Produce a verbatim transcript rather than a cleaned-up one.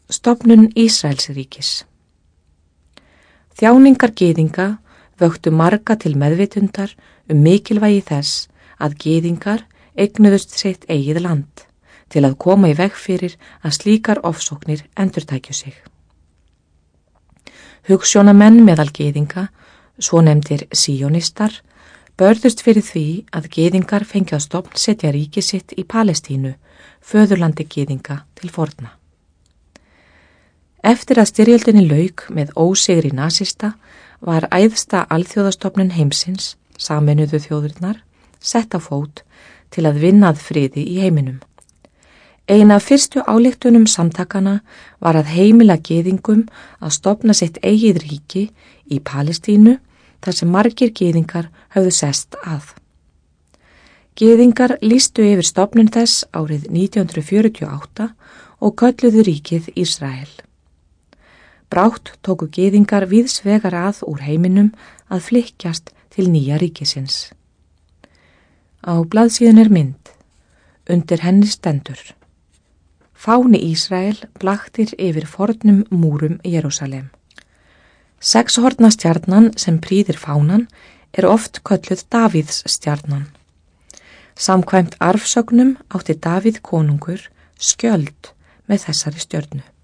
Stofnun Ísraelsríkis. Þjáningar gyðinga vöktu marga til meðvitundar um mikilvægi þess að gyðingar eignuðust sitt eigið land til að koma í veg fyrir að slíkar ofsóknir endurtækju sig. Hugsjónamenn meðal gyðinga, svonefndir síonistar, börðust fyrir því að gyðingar fengju að stofnsetja ríki sitt í Palestínu, föðurlandi gyðinga til forna. Eftir að styrjöldinni lauk með ósigri nasista var æðsta alþjóðastofnun heimsins, Sameinuðu þjóðirnar, sett á fót til að vinna að friði í heiminum. Ein af fyrstu ályktunum samtakana var að heimila gyðingum að stofna sitt eigið ríki í Palestínu þar sem margir gyðingar höfðu sest að. Gyðingar lýstu yfir stofnun þess árið nítján hundruð fjörutíu og átta og kölluðu ríkið Ísrael. Brátt tóku gyðingar víðs vegar að úr heiminum að flykkjast til nýja ríkisins. Á blaðsíðunni er mynd. Undir henni stendur: Fáni Ísrael blaktir yfir fornum múrum Jerúsalem. Sexhorna stjarnan sem prýðir fánan er oft kölluð Davíðs stjarnan. Samkvæmt arfsögnum átti Davíð konungur skjöld með þessari stjörnu.